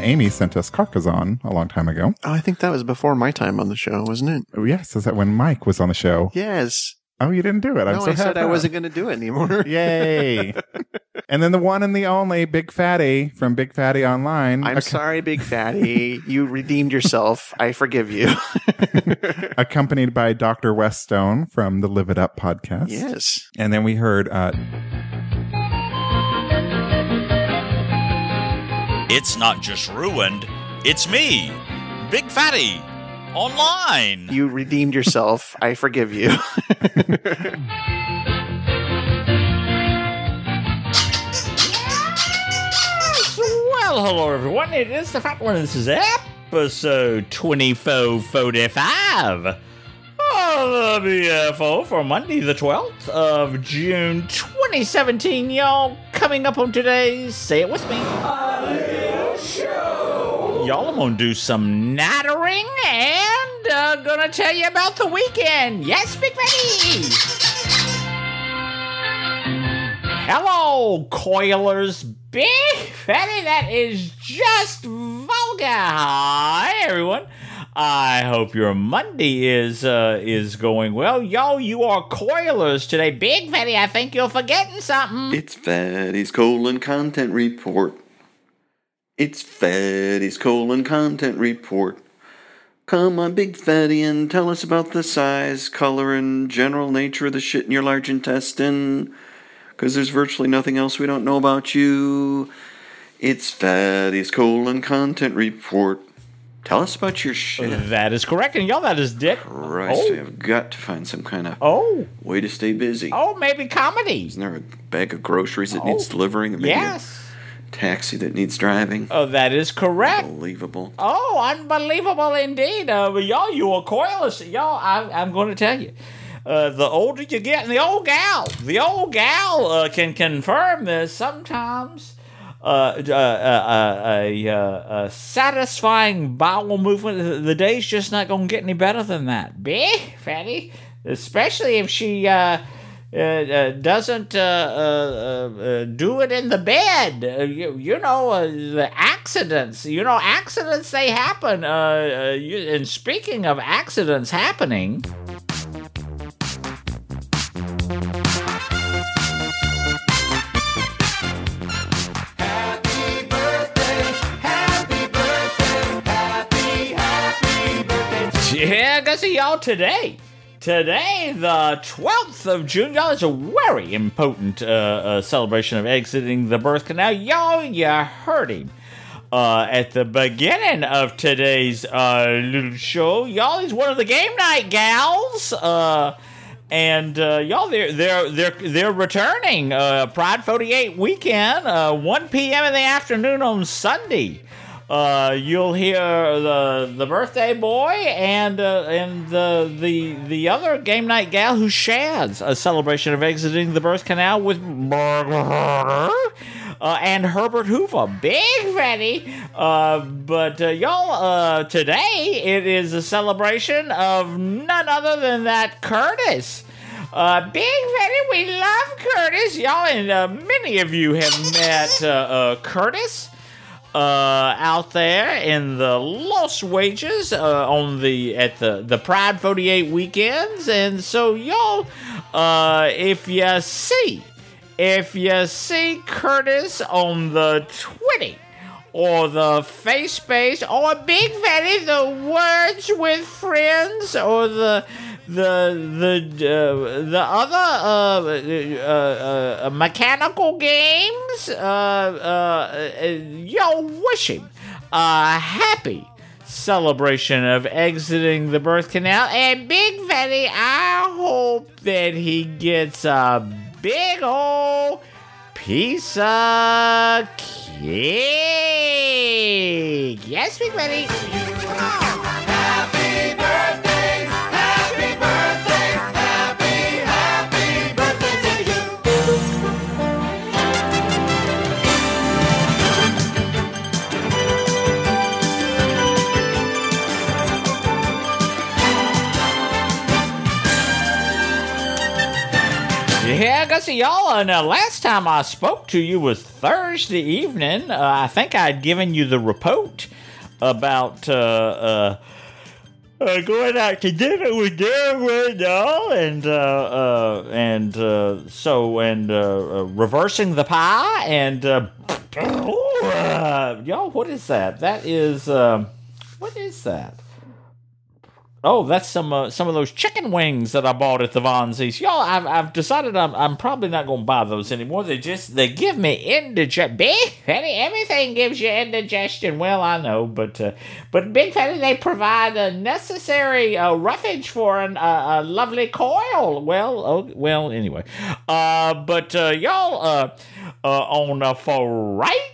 Amy sent us Carcassonne a long time ago. Oh, I think that was before my time on the show, wasn't it? Oh, yes. Is that when Mike was on the show? Yes. Oh, you didn't do it. I'm no, so I said happy. I wasn't going to do it anymore. Yay. And then the one and the only Big Fatty from Big Fatty Online. I'm sorry, Big Fatty. You redeemed yourself. I forgive you. Accompanied by Dr. Weststone from the Live It Up podcast. Yes. And then we heard... It's not just ruined, it's me, Big Fatty, online. You redeemed yourself. I forgive you. Well, hello everyone, it is the Fat One, this is episode 2445 of the BFO for Monday the 12th of June 2017, y'all. Coming up on today's Say It With Me, a little show. Y'all, I'm gonna do some nattering and gonna tell you about the weekend. Yes, Big Fatty! Hello, coilers. Big Fatty, that is just vulgar. Hi, everyone. I hope your Monday is going well. Yo, you are coilers today. Big Fatty, I think you're forgetting something. It's Fatty's colon content report. It's Fatty's colon content report. Come on, Big Fatty, and tell us about the size, color, and general nature of the shit in your large intestine. Because there's virtually nothing else we don't know about you. It's Fatty's colon content report. Tell us about your shit. That is correct, and y'all, that is Dick. Christ, I've got to find some kind of way to stay busy. Oh, maybe comedy. Isn't there a bag of groceries that needs delivering? Maybe yes. A taxi that needs driving? Oh, that is correct. Unbelievable. Oh, unbelievable indeed. Y'all, you are coilers. Y'all, I'm going to tell you. The older you get, and the old gal can confirm this. Sometimes a satisfying bowel movement, the day's just not going to get any better than that. Big Fatty, especially if she doesn't do it in the bed. The accidents. Accidents, they happen. And speaking of accidents happening... Yeah, I see y'all today. Today, the 12th of June, y'all, is a very important celebration of exiting the birth canal. Y'all, you heard him. At the beginning of today's little show, y'all, is one of the game night gals. And y'all, they're returning. Pride 48 weekend, 1 p.m. in the afternoon on Sunday. You'll hear the birthday boy and the other game night gal who shares a celebration of exiting the birth canal with and Herbert Hoover. Big Fatty. But y'all, today it is a celebration of none other than that Curtis. Big Fatty, we love Curtis. Y'all, and many of you have met Curtis. Out there in the Los Wages at the Pride 48 weekends, and so y'all, if you see Curtis on the Twitter or the FaceBase or Big Fatty, the Words with Friends or the other mechanical games, yo, wish him a happy celebration of exiting the birth canal. And Big Fatty, I hope that he gets a big old piece of cake. Yes, Big Fatty. Happy birthday. Yeah, Gussie, y'all, last time I spoke to you was Thursday evening. I think I'd given you the report about going out to dinner with Darren y'all, reversing the pie, and y'all, what is that? That is what is that? Oh, that's some of those chicken wings that I bought at the Von Z's. Y'all, I've decided I'm probably not going to buy those anymore. They give me indigestion. Big Fatty, everything gives you indigestion. Well, I know, but Big Fatty, they provide a necessary roughage for a lovely coil. Well, anyway. Y'all, on for right.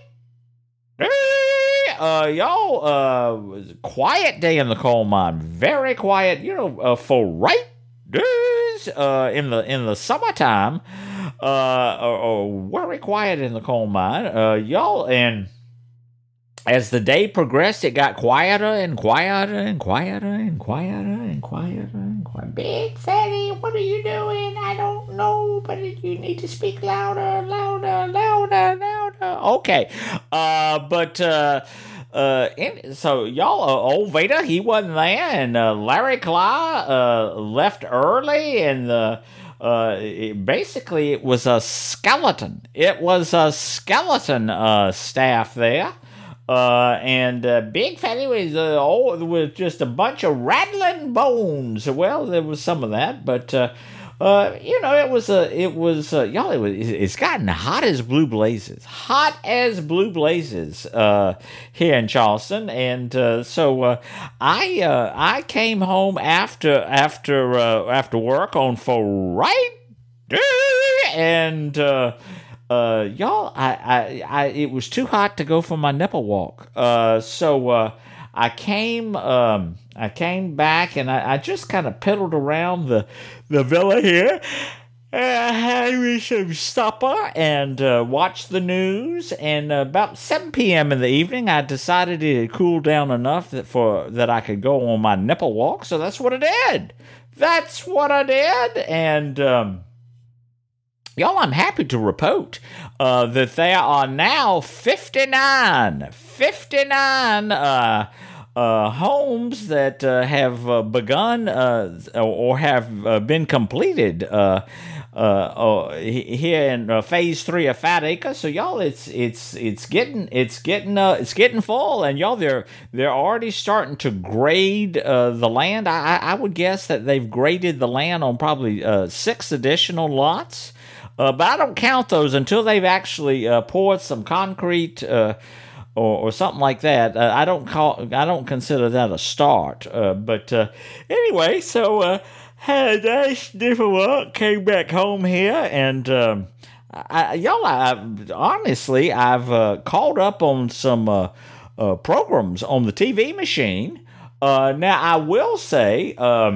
Quiet day in the coal mine. Very quiet, for right days, in the summertime, very quiet in the coal mine, y'all, and as the day progressed, it got quieter and quieter and quieter and quieter and quieter and quieter. Big Fatty, what are you doing? I don't know, but you need to speak louder, louder, louder, louder. Okay, so y'all, old Vader, he wasn't there, and Larry Cly left early, and it was a skeleton. It was a skeleton staff there. Big Fatty was with just a bunch of rattling bones. Well, there was some of that, but it's gotten hot as blue blazes here in Charleston, and so I came home after work on for right day, and y'all, it was too hot to go for my nipple walk. So I came back, and I just kind of piddled around the villa here. I had me some supper and watched the news. And about 7 p.m. in the evening, I decided it had cooled down enough that I could go on my nipple walk. So that's what I did. And y'all, I'm happy to report that there are now 59 homes that have begun or have been completed here in phase 3 of Fat Acre. So y'all, it's getting full, and y'all, they're already starting to grade the land. I would guess that they've graded the land on probably 6 additional lots. But I don't count those until they've actually poured some concrete or something like that. I don't consider that a start. But anyway, so had a nice different work. Came back home here, and I've called up on some programs on the TV machine. Now I will say,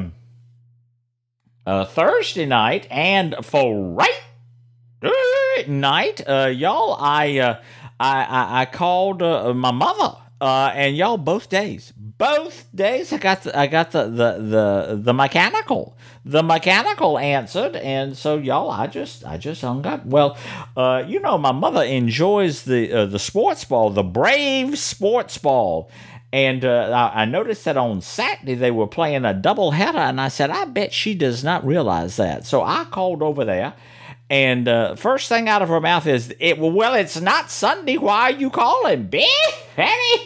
Thursday night and for right night, y'all, I called my mother, and y'all, both days I got the mechanical answered, and so y'all, I just hung up. Well, my mother enjoys the sports ball, the Brave sports ball. And I noticed that on Saturday they were playing a doubleheader, and I said, I bet she does not realize that. So I called over there, and first thing out of her mouth is, it's not Sunday. Why are you calling, Big Fatty?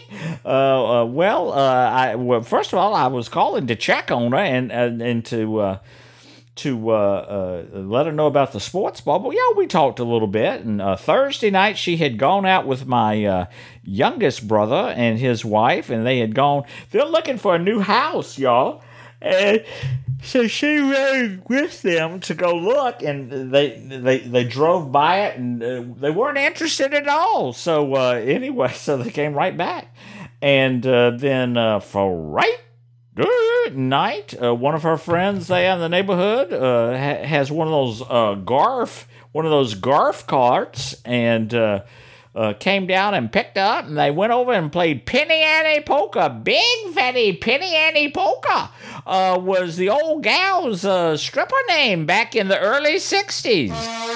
First of all, I was calling to check on her and to let her know about the sports ball. But yeah, we talked a little bit. And Thursday night, she had gone out with my youngest brother and his wife, and they're looking for a new house, y'all. And so she rode with them to go look, and they drove by it, and they weren't interested at all. So anyway, so they came right back. And then for right night, one of her friends there in the neighborhood has one of those Garf carts, and came down and picked her up, and they went over and played Penny Ante Polka. Big Fatty Penny Ante Polka was the old gal's stripper name back in the early 60s.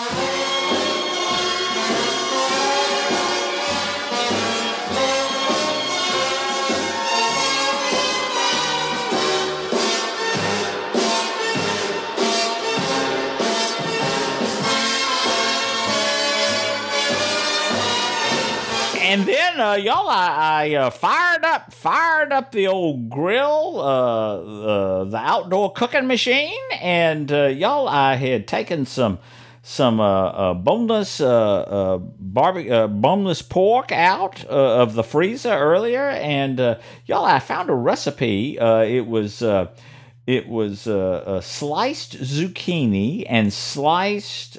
And then, y'all, I fired up the old grill, the outdoor cooking machine, and y'all, I had taken some boneless boneless pork out of the freezer earlier, and y'all, I found a recipe. It was sliced zucchini and sliced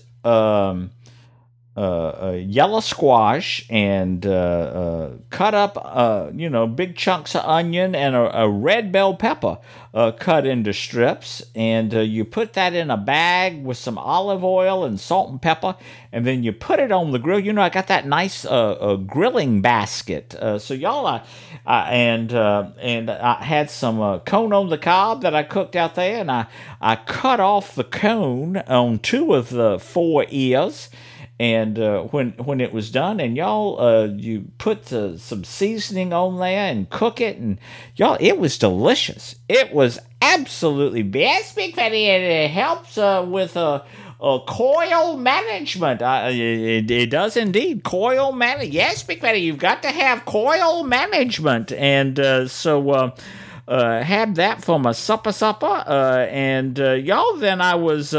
yellow squash and cut up, big chunks of onion and a red bell pepper cut into strips. And you put that in a bag with some olive oil and salt and pepper. And then you put it on the grill. I got that nice grilling basket. So y'all, and I had some cone on the cob that I cooked out there. And I cut off the cone on 2 of the 4 ears. And when it was done, and y'all, you put some seasoning on there and cook it, and y'all, it was delicious. It was absolutely best, Big Fatty, and it helps with coil management. It does indeed. Coil management. Yes, Big Fatty, you've got to have coil management, and so had that for my supper, and y'all. Then I was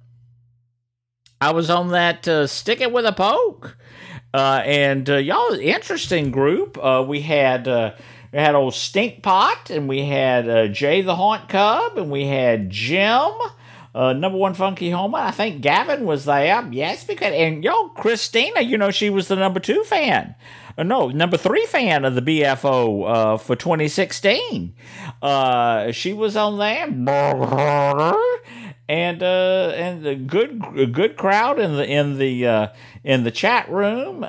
on that Stick It With a Poke. And y'all, interesting group. We had old Stink Pot, and we had Jay the Haunt Cub, and we had Jim, number 1 Funky Homer. I think Gavin was there. Yes, because, and y'all, Christina, she was the number 2 fan. Number 3 fan of the BFO for 2016. She was on there. And a good crowd in the chat room.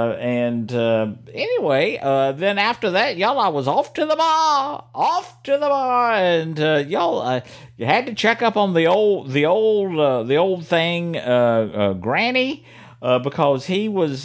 Anyway, then after that, y'all, I was off to the bar, and y'all, you had to check up on the old thing, Granny, because he was,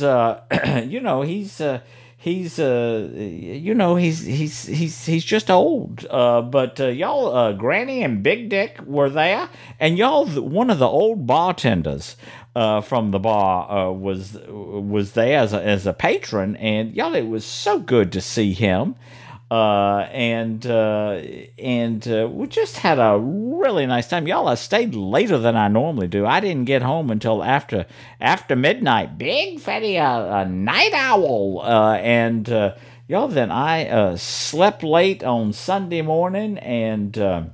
he's just old. But y'all, Granny and Big Dick were there, and y'all, one of the old bartenders from the bar was there as a patron, and y'all, it was so good to see him. And we just had a really nice time. Y'all, I stayed later than I normally do. I didn't get home until after midnight. Big Fatty, a night owl. And y'all, then I slept late on Sunday morning and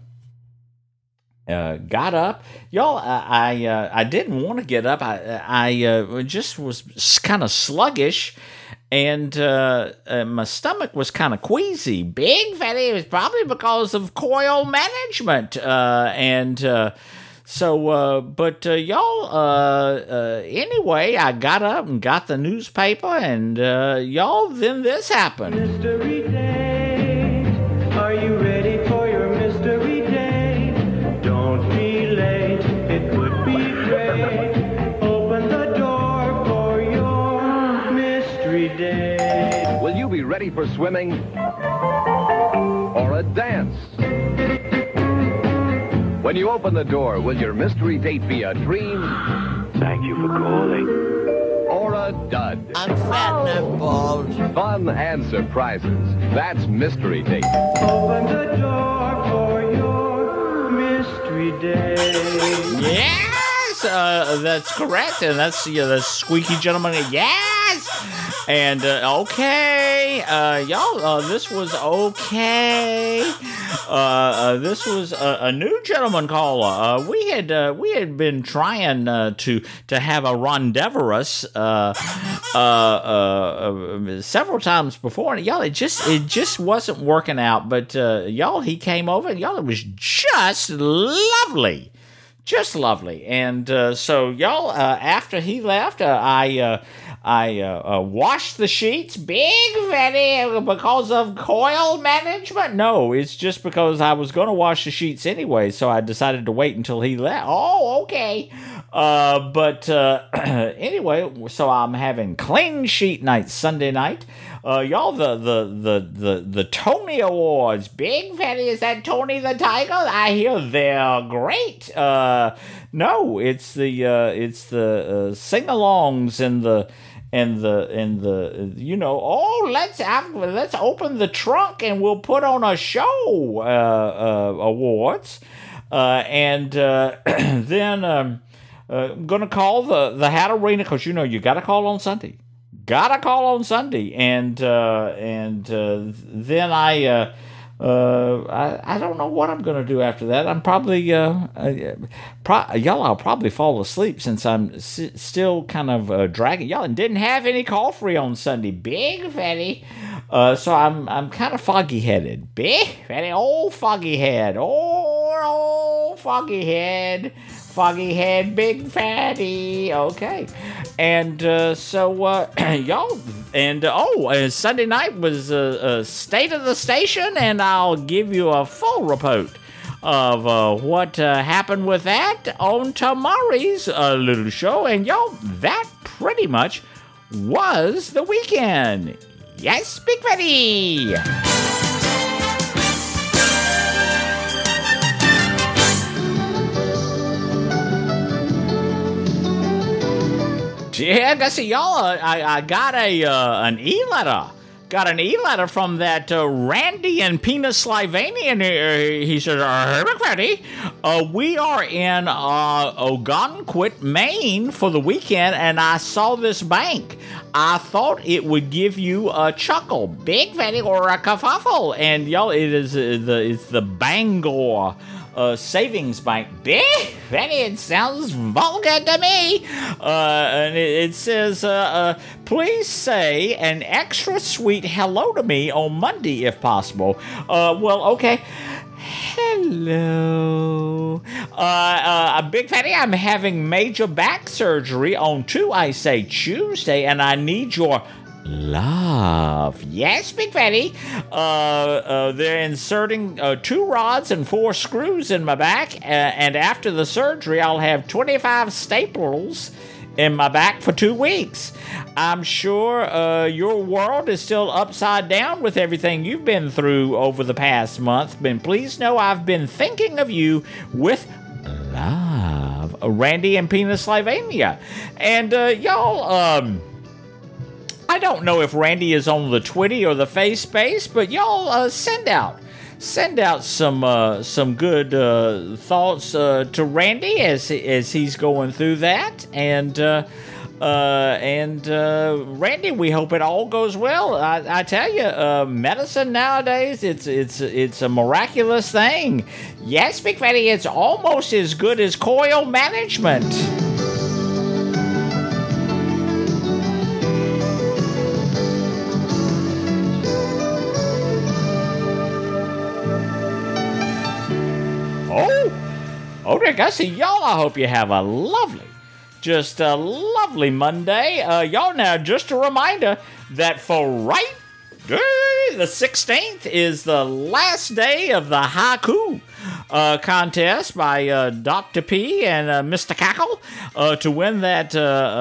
got up. Y'all, I didn't want to get up. I just was kind of sluggish. And my stomach was kind of queasy. Big Fatty, it was probably because of coil management. But y'all, anyway, I got up and got the newspaper, and y'all, then this happened. Mystery Day, are you ready for your mystery day? Don't be late, it would be great. Open the door for your mystery day. Will you be ready for swimming or a dance? When you open the door, will your mystery date be a dream? Thank you for calling. Or a dud? I'm fat and bald. Fun and surprises. That's Mystery Date. Open the door for your mystery day. Yes, that's correct, and that's the squeaky gentleman. Yes, and okay, y'all. This was okay. This was a new gentleman caller. We had been trying to have a rendezvous several times before, and y'all, it just wasn't working out. But y'all, he came over, and y'all, it was just lovely just lovely. And so, y'all, after he left, I washed the sheets, Big Fatty, because of coil management. No, it's just because I was going to wash the sheets anyway, so I decided to wait until he left. Oh, okay. But anyway, so I'm having clean sheet night Sunday night. Y'all, the Tony Awards. Big Fatty, is that Tony the Tiger? I hear they're great. No, it's the sing-alongs and the let's open the trunk and we'll put on a show awards. Then I'm gonna call the Hat Arena, because you gotta call on Sunday. And then I don't know what I'm gonna do after that. I'm probably I'll probably fall asleep since I'm still kind of dragging. Y'all didn't have any call free on Sunday, Big Fatty. So I'm kind of foggy headed, Big Fatty, old foggy head, old foggy head. Foggy head, Big Fatty. Okay. And so, y'all, and Sunday night was State of the Station, and I'll give you a full report of what happened with that on tomorrow's little show. And y'all, that pretty much was the weekend. Yes, Big Fatty. Yeah, I see y'all. I got an e-letter. Got an e-letter from that Randy and Pennsylvania. He says, "Hey, McFaddy, we are in Algonquin, Maine for the weekend, and I saw this bank. I thought it would give you a chuckle, Big Fatty, or a kerfuffle." And y'all, it's the Bangor Savings Bank. Big Fatty, it sounds vulgar to me. And it says, "Please say an extra sweet hello to me on Monday if possible." Well, okay. Hello. Big Fatty, I'm having major back surgery on Tuesday, and I need your love. Yes, Big Fatty. They're inserting 2 rods and 4 screws in my back, and after the surgery, I'll have 25 staples in my back for 2 weeks. I'm sure your world is still upside down with everything you've been through over the past month, but please know I've been thinking of you with love. Randy in Pennsylvania. And y'all, I don't know if Randy is on the Twitty or the Face Space, but y'all send out some good thoughts to Randy as he's going through that, and Randy, we hope it all goes well. I tell you, medicine nowadays, it's a miraculous thing. Yes, Big Fatty, it's almost as good as coil management. Oh, Rick, I see y'all. I hope you have a lovely Monday. Y'all, now, just a reminder that for right day, the 16th is the last day of the haiku contest by Dr. P and Mr. Cackle to win that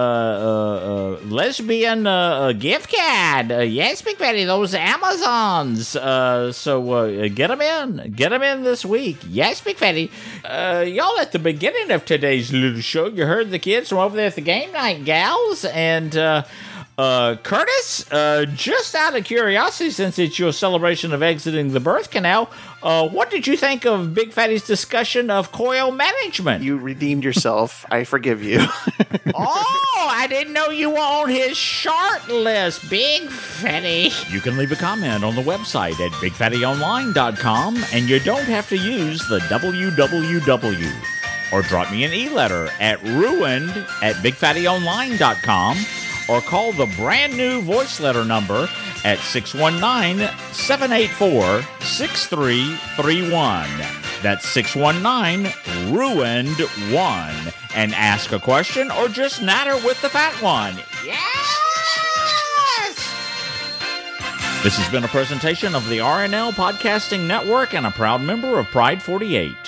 lesbian gift card. Yes, Big Fatty, those Amazons. So get them in this week. Yes, Big Fatty. Y'all, at the beginning of today's little show, you heard the kids from over there at the Game Night Gals, and Curtis, just out of curiosity, since it's your celebration of exiting the birth canal, what did you think of Big Fatty's discussion of coil management? You redeemed yourself. I forgive you. Oh, I didn't know you were on his short list, Big Fatty. You can leave a comment on the website at BigFattyOnline.com, and you don't have to use the www. Or drop me an e-letter at ruined@BigFattyOnline.com, or call the brand new voice letter number at 619-784-6331. That's 619-RUINED1. And ask a question or just natter with the fat one. Yes! This has been a presentation of the RNL Podcasting Network and a proud member of Pride 48.